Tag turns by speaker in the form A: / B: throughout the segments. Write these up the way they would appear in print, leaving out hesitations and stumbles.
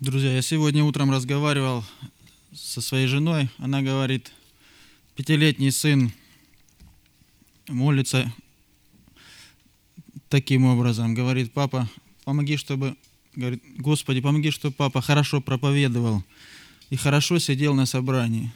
A: Друзья, я сегодня утром разговаривал со своей женой. Она говорит, 5-летний сын молится таким образом. Говорит, папа, помоги, говорит, Господи, помоги, чтобы папа хорошо проповедовал и хорошо сидел на собрании.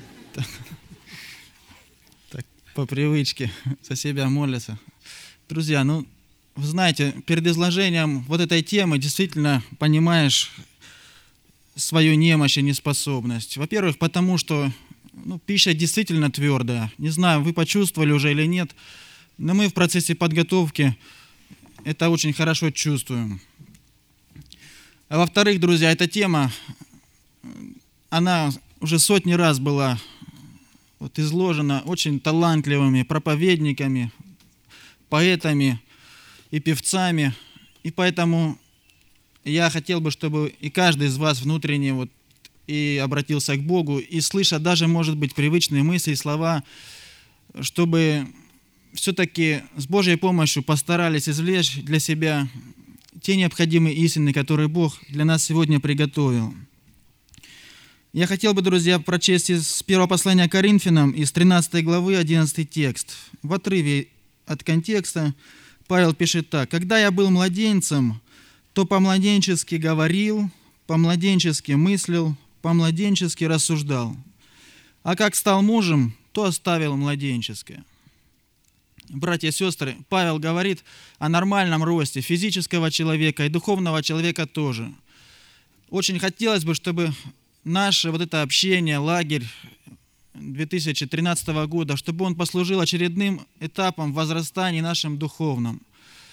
A: Так, по привычке за себя молится. Друзья, вы знаете, перед изложением вот этой темы действительно понимаешь свою немощь и неспособность. Во-первых, потому что пища действительно твердая. Не знаю, вы почувствовали уже или нет, но мы в процессе подготовки это очень хорошо чувствуем. А во-вторых, друзья, эта тема, она уже сотни раз была изложена очень талантливыми проповедниками, поэтами и певцами. И поэтому я хотел бы, чтобы и каждый из вас внутренне и обратился к Богу, и слыша даже, может быть, привычные мысли и слова, чтобы все-таки с Божьей помощью постарались извлечь для себя те необходимые истины, которые Бог для нас сегодня приготовил. Я хотел бы, друзья, прочесть из первого послания Коринфянам, из 13 главы, 11 текст. В отрыве от контекста Павел пишет так. «Когда я был младенцем, то по-младенчески говорил, по-младенчески мыслил, по-младенчески рассуждал. А как стал мужем, то оставил младенческое». Братья и сестры, Павел говорит о нормальном росте физического человека и духовного человека тоже. Очень хотелось бы, чтобы наше это общение, лагерь 2013 года, чтобы он послужил очередным этапом возрастания нашим духовным.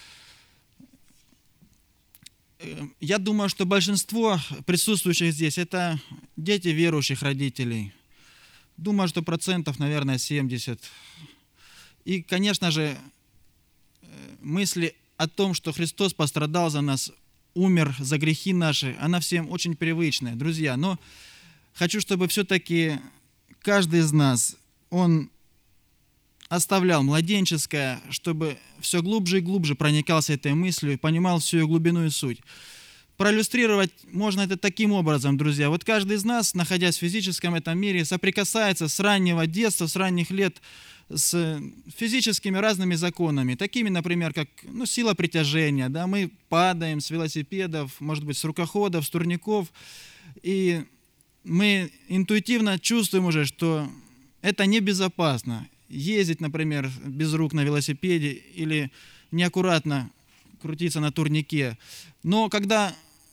A: Я думаю, что большинство присутствующих здесь – это дети верующих родителей. Думаю, что процентов, наверное, 70. И, конечно же, мысли о том, что Христос пострадал за нас, умер за грехи наши, она всем очень привычная, друзья. Но хочу, чтобы все-таки каждый из нас, он оставлял младенческое, чтобы все глубже и глубже проникался этой мыслью и понимал всю ее глубину и суть. Проиллюстрировать можно это таким образом, друзья. Каждый из нас, находясь в физическом этом мире, соприкасается с раннего детства, с ранних лет с физическими разными законами, такими, например, как сила притяжения. Да? Мы падаем с велосипедов, может быть, с рукоходов, с турников, и мы интуитивно чувствуем уже, что это небезопасно. Ездить, например, без рук на велосипеде или неаккуратно крутиться на турнике. Но когда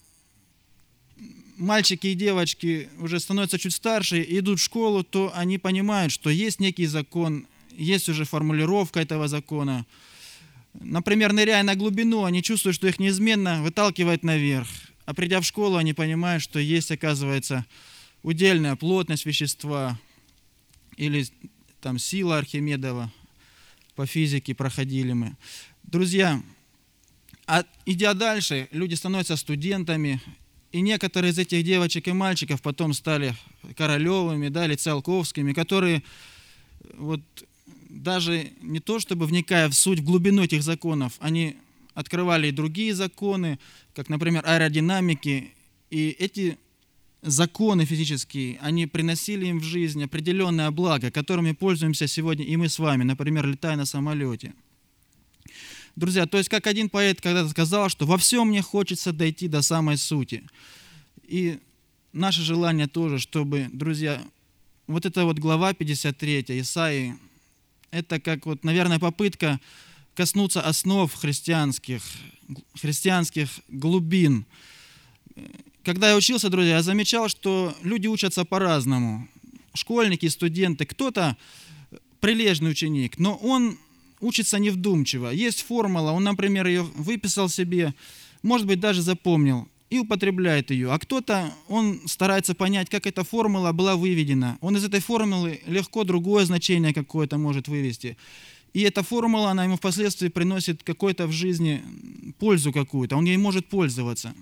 A: мальчики и девочки уже становятся чуть старше и идут в школу, то они понимают, что есть некий закон, есть уже формулировка этого закона. Например, ныряя на глубину, они чувствуют, что их неизменно выталкивает наверх. А придя в школу, они понимают, что есть, оказывается, удельная плотность вещества или сила Архимедова, по физике проходили мы. Друзья, идя дальше, люди становятся студентами, и некоторые из этих девочек и мальчиков потом стали Королевыми, или Циолковскими, которые даже не то чтобы вникая в суть, в глубину этих законов, они открывали и другие законы, как, например, аэродинамики, и эти законы физические, они приносили им в жизнь определенное благо, которыми пользуемся сегодня и мы с вами, например, летая на самолете. Друзья, то есть как один поэт когда-то сказал, что во всем мне хочется дойти до самой сути. И наше желание тоже, чтобы, друзья, эта глава 53 Исаии, это как, наверное, попытка коснуться основ христианских глубин. Когда я учился, друзья, я замечал, что люди учатся по-разному. Школьники, студенты, кто-то прилежный ученик, но он учится невдумчиво. Есть формула, он, например, ее выписал себе, может быть, даже запомнил и употребляет ее. А кто-то, он старается понять, как эта формула была выведена. Он из этой формулы легко другое значение какое-то может вывести. И эта формула, она ему впоследствии приносит какой-то в жизни пользу какую-то. Он ей может пользоваться.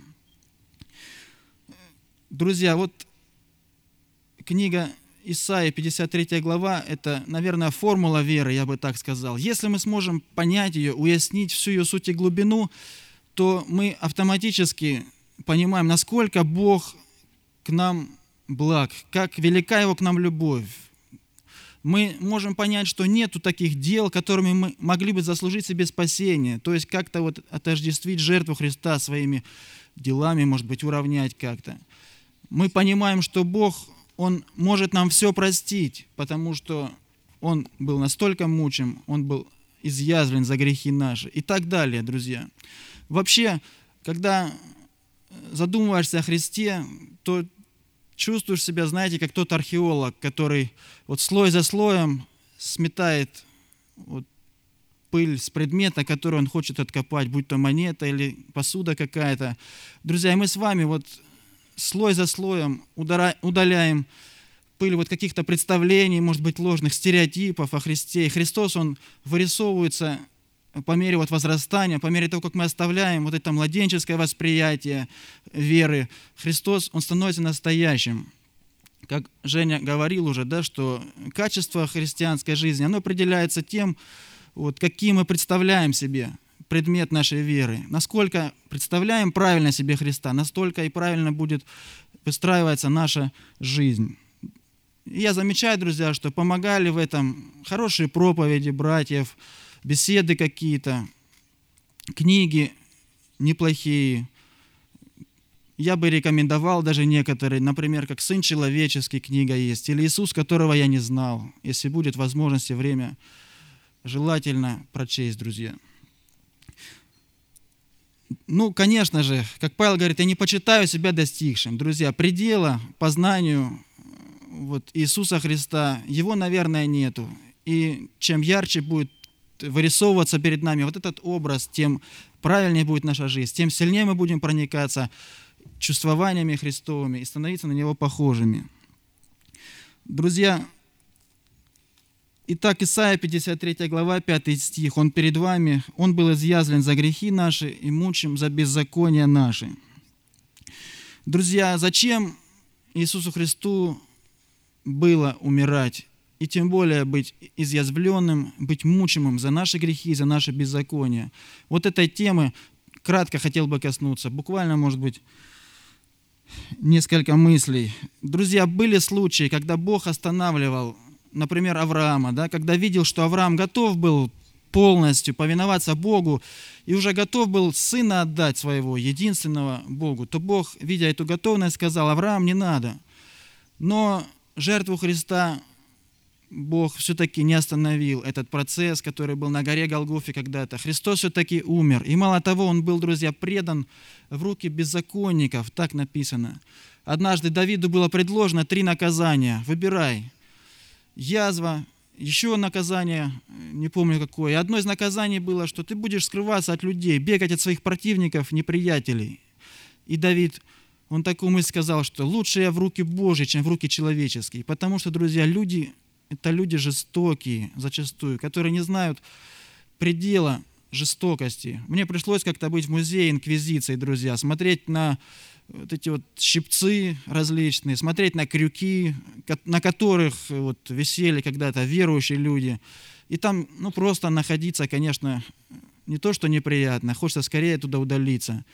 A: Друзья, книга Исаии, 53 глава, это, наверное, формула веры, я бы так сказал. Если мы сможем понять ее, уяснить всю ее суть и глубину, то мы автоматически понимаем, насколько Бог к нам благ, как велика Его к нам любовь, мы можем понять, что нету таких дел, которыми мы могли бы заслужить себе спасение. То есть как-то вот отождествить жертву Христа своими делами, может быть, уравнять как-то. Мы понимаем, что Бог, Он может нам все простить, потому что Он был настолько мучим, Он был изъязвлен за грехи наши и так далее, друзья. Вообще, когда задумываешься о Христе, то чувствуешь себя, знаете, как тот археолог, который вот слой за слоем сметает вот пыль с предмета, который он хочет откопать, будь то монета или посуда какая-то. Друзья, мы с вами вот слой за слоем удаляем пыль вот каких-то представлений, может быть, ложных стереотипов о Христе. И Христос, Он вырисовывается по мере вот возрастания, по мере того, как мы оставляем вот это младенческое восприятие веры. Христос, Он становится настоящим. Как Женя говорил уже, да, что качество христианской жизни, оно определяется тем, вот, каким мы представляем себе предмет нашей веры. Насколько представляем правильно себе Христа, настолько и правильно будет выстраиваться наша жизнь. И я замечаю, друзья, что помогали в этом хорошие проповеди братьев, беседы какие-то, книги неплохие. Я бы рекомендовал даже некоторые, например, как «Сын человеческий» книга есть, или «Иисус, которого я не знал». Если будет возможность и время, желательно прочесть, друзья. Ну, конечно же, как Павел говорит, я не почитаю себя достигшим. Друзья, предела познанию вот, Иисуса Христа, его, наверное, нету. И чем ярче будет вырисовываться перед нами вот этот образ, тем правильнее будет наша жизнь, тем сильнее мы будем проникаться чувствованиями Христовыми и становиться на Него похожими. Друзья, итак, Исайя 53 глава, 5 стих, «Он перед вами, Он был изъязвлен за грехи наши и мучим за беззакония наши». Друзья, зачем Иисусу Христу было умирать? И тем более быть изъязвленным, быть мучимым за наши грехи, за наши беззакония. Вот этой темы кратко хотел бы коснуться. Буквально, может быть, несколько мыслей. Друзья, были случаи, когда Бог останавливал, например, Авраама, да, когда видел, что Авраам готов был полностью повиноваться Богу и уже готов был сына отдать своего, единственного Богу, то Бог, видя эту готовность, сказал: «Авраам, не надо». Но жертву Христа Бог все-таки не остановил этот процесс, который был на горе Голгофе когда-то. Христос все-таки умер. И мало того, Он был, друзья, предан в руки беззаконников, так написано. Однажды Давиду было предложено 3 наказания. Выбирай. Язва, еще наказание, не помню какое. Одно из наказаний было, что ты будешь скрываться от людей, бегать от своих противников, неприятелей. И Давид, он такую мысль сказал, что лучше я в руки Божьи, чем в руки человеческие. Потому что, друзья, люди... Это люди жестокие зачастую, которые не знают предела жестокости. Мне пришлось как-то быть в музее инквизиции, друзья, смотреть на вот эти вот щипцы различные, смотреть на крюки, на которых вот висели когда-то верующие люди. И там просто находиться, конечно, не то что неприятно, хочется скорее туда удалиться.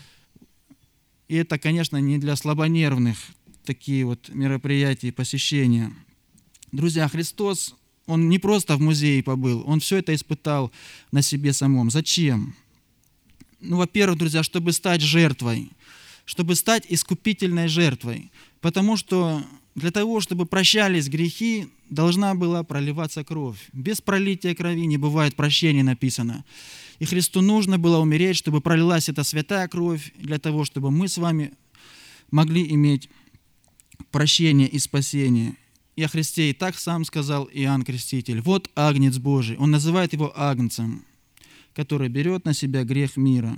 A: И это, конечно, не для слабонервных такие вот мероприятия и посещения. Друзья, Христос, Он не просто в музее побыл, Он все это испытал на себе самом. Зачем? Во-первых, друзья, чтобы стать жертвой, чтобы стать искупительной жертвой. Потому что для того, чтобы прощались грехи, должна была проливаться кровь. Без пролития крови не бывает прощения, написано. И Христу нужно было умереть, чтобы пролилась эта святая кровь, для того, чтобы мы с вами могли иметь прощение и спасение. И о Христе и так сам сказал Иоанн Креститель: «Вот Агнец Божий». Он называет Его Агнцем, который берет на себя грех мира.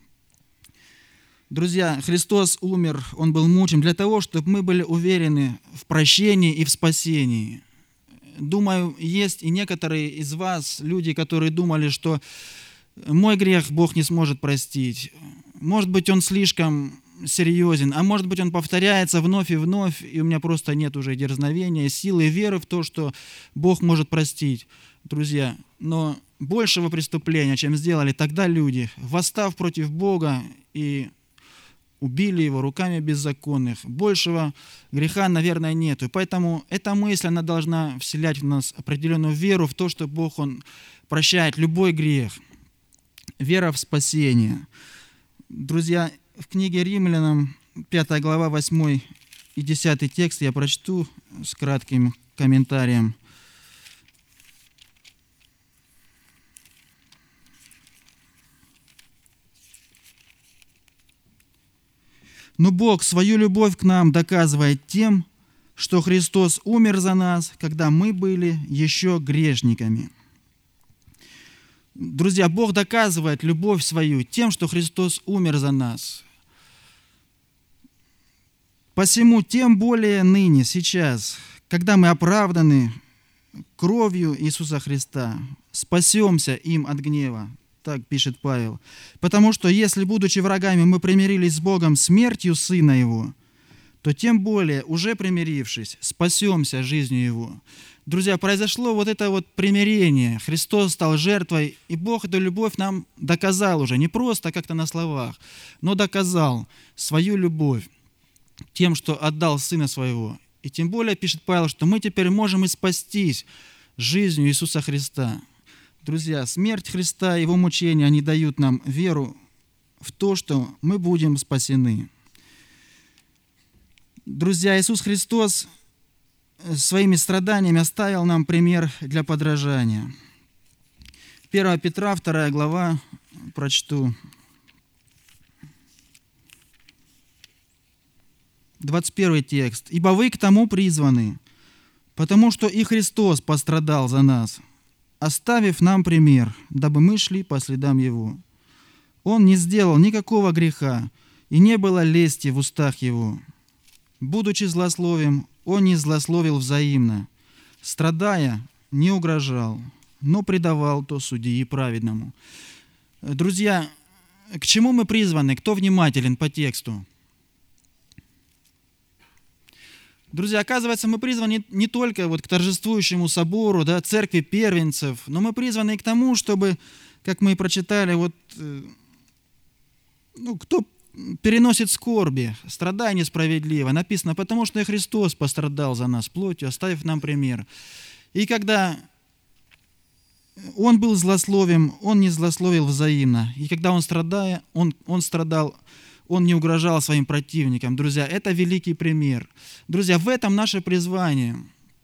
A: Друзья, Христос умер, Он был мучим для того, чтобы мы были уверены в прощении и в спасении. Думаю, есть и некоторые из вас, люди, которые думали, что мой грех Бог не сможет простить. Может быть, он слишком серьезен, а может быть, он повторяется вновь, и у меня просто нет уже дерзновения, силы и веры в то, что Бог может простить. Друзья, но большего преступления, чем сделали тогда люди, восстав против Бога и убили его руками беззаконных. Большего греха, наверное, нету. И поэтому эта мысль, она должна вселять в нас определенную веру в то, что Бог, Он прощает любой грех. Вера в спасение. Друзья, в книге Римлянам, 5 глава, 8 и 10 текст я прочту с кратким комментарием. Но Бог свою любовь к нам доказывает тем, что Христос умер за нас, когда мы были еще грешниками. Друзья, Бог доказывает любовь свою тем, что Христос умер за нас. Посему тем более ныне, сейчас, когда мы оправданы кровью Иисуса Христа, спасемся им от гнева. Так пишет Павел. Потому что если, будучи врагами, мы примирились с Богом смертью Сына Его, то тем более, уже примирившись, спасемся жизнью Его. Друзья, произошло вот это вот примирение. Христос стал жертвой, и Бог эту любовь нам доказал уже. Не просто как-то на словах, но доказал свою любовь тем, что отдал Сына Своего. И тем более, пишет Павел, что мы теперь можем и спастись жизнью Иисуса Христа. Друзья, смерть Христа и Его мучения, они дают нам веру в то, что мы будем спасены. Друзья, Иисус Христос своими страданиями оставил нам пример для подражания. 1 Петра, 2 глава, прочту. 21 текст. «Ибо вы к тому призваны, потому что и Христос пострадал за нас, оставив нам пример, дабы мы шли по следам Его. Он не сделал никакого греха, и не было лести в устах Его. Будучи злословием, Он не злословил взаимно, страдая, не угрожал, но предавал то судьи праведному». Друзья, к чему мы призваны? Кто внимателен по тексту? Друзья, оказывается, мы призваны не только вот к торжествующему собору, да, церкви первенцев, но мы призваны и к тому, чтобы, как мы и прочитали, вот, кто переносит скорби, страдая несправедливо, написано, потому что и Христос пострадал за нас плотью, оставив нам пример. И когда Он был злословием, Он не злословил взаимно. И когда Он страдал, Он не угрожал своим противникам. Друзья, это великий пример. Друзья, в этом наше призвание.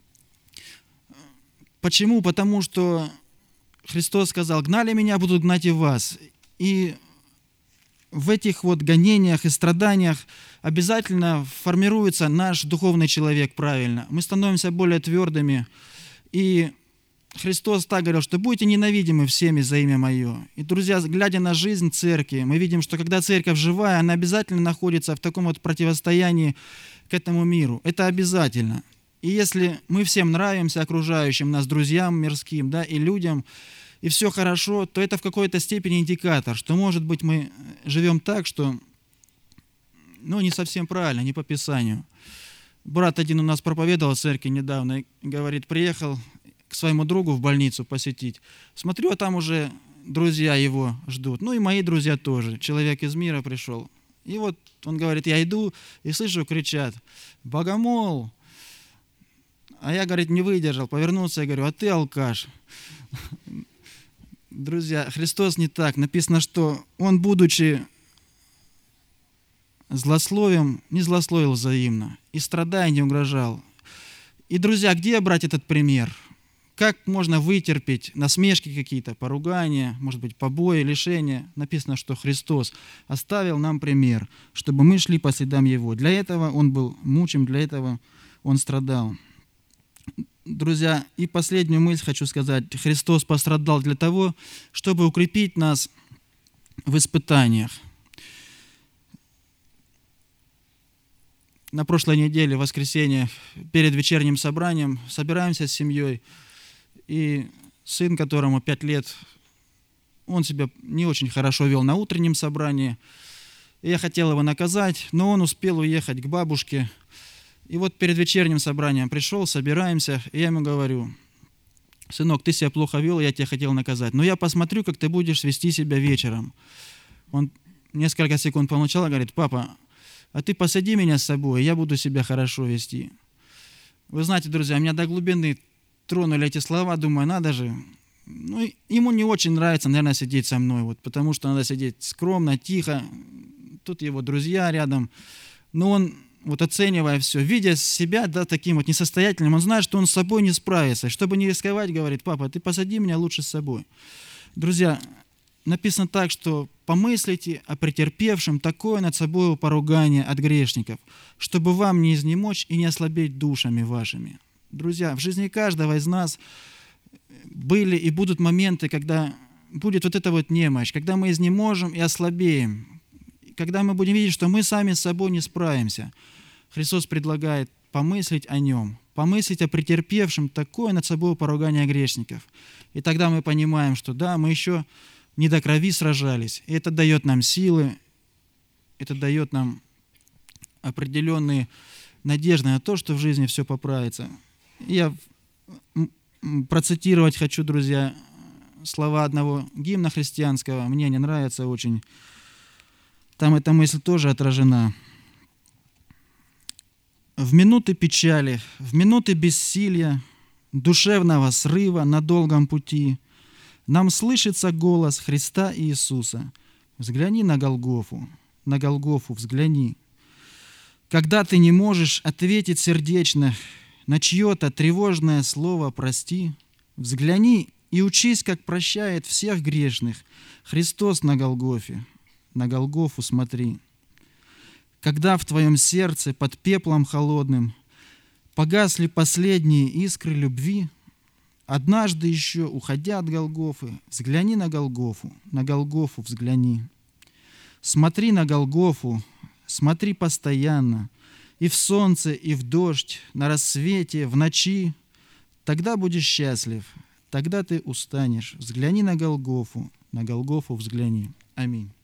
A: Почему? Потому что Христос сказал, гнали меня, будут гнать и вас. И в этих вот гонениях и страданиях обязательно формируется наш духовный человек правильно. Мы становимся более твердыми. И Христос так говорил, что будете ненавидимы всеми за имя Мое. И, друзья, глядя на жизнь церкви, мы видим, что когда церковь живая, она обязательно находится в таком вот противостоянии к этому миру. Это обязательно. И если мы всем нравимся окружающим нас, друзьям мирским, да, и людям, и все хорошо, то это в какой-то степени индикатор, что, может быть, мы живем так, что, не совсем правильно, не по Писанию. Брат один у нас проповедовал в церкви недавно, и говорит, приехал к своему другу в больницу посетить. Смотрю, а там уже друзья его ждут. И мои друзья тоже. Человек из мира пришел. И вот он говорит, я иду и слышу, кричат, «Богомол!» А я, говорит, не выдержал, повернулся и говорю, а ты алкаш. Друзья, Христос не так. Написано, что Он, будучи злословием, не злословил взаимно. И страдая, не угрожал. И, друзья, где брать этот пример? Как можно вытерпеть насмешки какие-то, поругания, может быть, побои, лишения? Написано, что Христос оставил нам пример, чтобы мы шли по следам Его. Для этого Он был мучим, для этого Он страдал. Друзья, и последнюю мысль хочу сказать. Христос пострадал для того, чтобы укрепить нас в испытаниях. На прошлой неделе, в воскресенье, перед вечерним собранием, собираемся с семьей. И сын, которому 5 лет, он себя не очень хорошо вел на утреннем собрании. И я хотел его наказать, но он успел уехать к бабушке. И вот перед вечерним собранием пришел, собираемся, и я ему говорю, сынок, ты себя плохо вел, я тебя хотел наказать, но я посмотрю, как ты будешь вести себя вечером. Он несколько секунд помолчал и говорит, папа, а ты посади меня с собой, и я буду себя хорошо вести. Вы знаете, друзья, меня до глубины тронули эти слова, думаю, надо же. Ну, ему не очень нравится, наверное, сидеть со мной, вот, потому что надо сидеть скромно, тихо. Тут его друзья рядом. Но он, вот оценивая все, видя себя, да, таким вот несостоятельным, он знает, что он с собой не справится. Чтобы не рисковать, говорит: папа, ты посади меня лучше с собой. Друзья, написано так, что помыслите о претерпевшем такое над собой поругание от грешников, чтобы вам не изнемочь и не ослабеть душами вашими. Друзья, в жизни каждого из нас были и будут моменты, когда будет вот эта вот немощь, когда мы изнеможем и ослабеем, когда мы будем видеть, что мы сами с собой не справимся. Христос предлагает помыслить о Нем, помыслить о претерпевшем такое над собой поругание грешников. И тогда мы понимаем, что да, мы еще не до крови сражались. И это дает нам силы, это дает нам определенные надежды на то, что в жизни все поправится. Я процитировать хочу, друзья, слова одного гимна христианского. Мне не нравится очень. Там эта мысль тоже отражена. В минуты печали, в минуты бессилия, душевного срыва на долгом пути нам слышится голос Христа Иисуса. Взгляни на Голгофу взгляни. Когда ты не можешь ответить сердечно на чье-то тревожное слово «прости», взгляни и учись, как прощает всех грешных Христос на Голгофе. На Голгофу смотри. Когда в твоем сердце под пеплом холодным погасли последние искры любви, однажды еще, уходя от Голгофы, взгляни на Голгофу взгляни. Смотри на Голгофу, смотри постоянно, и в солнце, и в дождь, на рассвете, в ночи. Тогда будешь счастлив, тогда ты устанешь. Взгляни на Голгофу взгляни. Аминь.